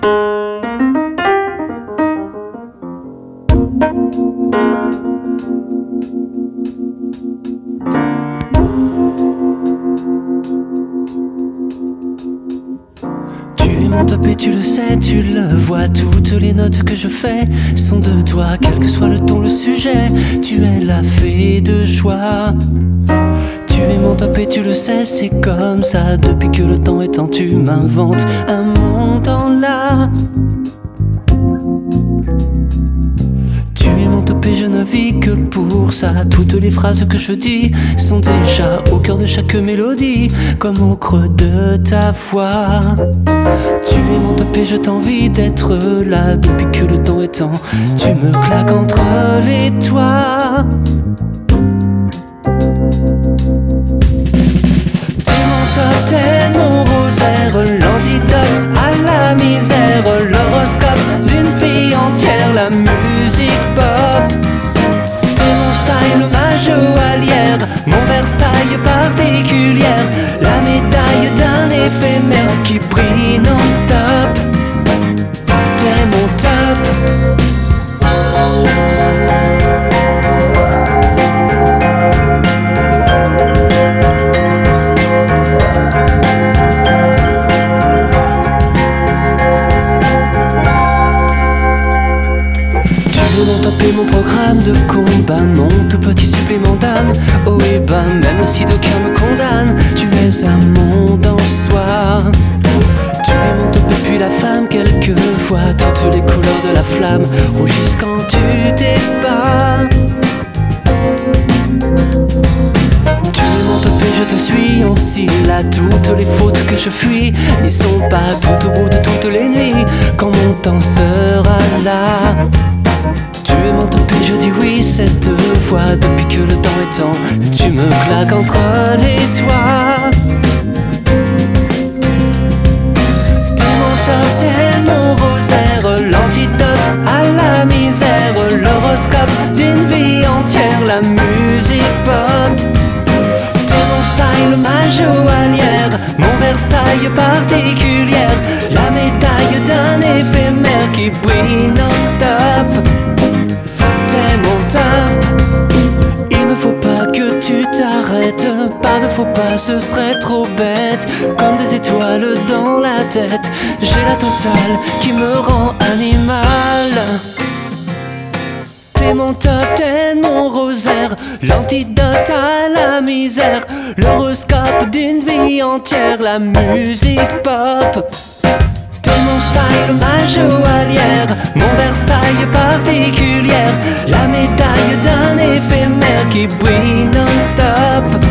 Tu es mon top et tu le sais, tu le vois. Toutes les notes que je fais sont de toi, quel que soit le ton, le sujet. Tu es la fée de joie. Tu es mon top et tu le sais, c'est comme ça. Depuis que le temps est temps, tu m'inventes un monde en là. Tu es mon top et je ne vis que pour ça. Toutes les phrases que je dis sont déjà au cœur de chaque mélodie, comme au creux de ta voix. Tu es mon top et je t'envie d'être là. Depuis que le temps est temps, tu me claques entre les doigts. T'es mon rosaire, l'antidote à la misère, l'horoscope d'une vie entière, la musique pop. T'es mon style, ma joaillière, mon Versailles particulière, la médaille d'un éphémère qui brille non-stop. T'es mon top. Mon top et mon programme de combat, mon tout petit supplément d'âme. Oh et ben, même si d'aucuns me condamnent, tu es un monde en soi. Tu es mon top et puis la femme, quelquefois toutes les couleurs de la flamme rougissent quand tu débats. Tu es mon top et je te suis en là. Toutes les fautes que je fuis n'y sont pas tout au bout de toutes les nuits, quand mon temps sera là. Tu es mon top et je dis oui cette fois. Depuis que le temps est temps, tu me claques entre les doigts. T'es mon top, t'es mon rosaire, l'antidote à la misère, l'horoscope d'une vie entière, la musique pop. T'es mon style, ma joaillière, mon Versailles particulière, la médaille d'un éphémère qui brille non-stop. T'es mon top. Il ne faut pas que tu t'arrêtes, pas de faux pas, ce serait trop bête. Comme des étoiles dans la tête, j'ai la totale qui me rend animal. T'es mon top, t'es mon rosaire, l'antidote à la misère, l'horoscope d'une vie entière, la musique pop. T'es mon style, ma joaillière, mon Versailles particulière, la médaille d'un éphémère qui brille non-stop.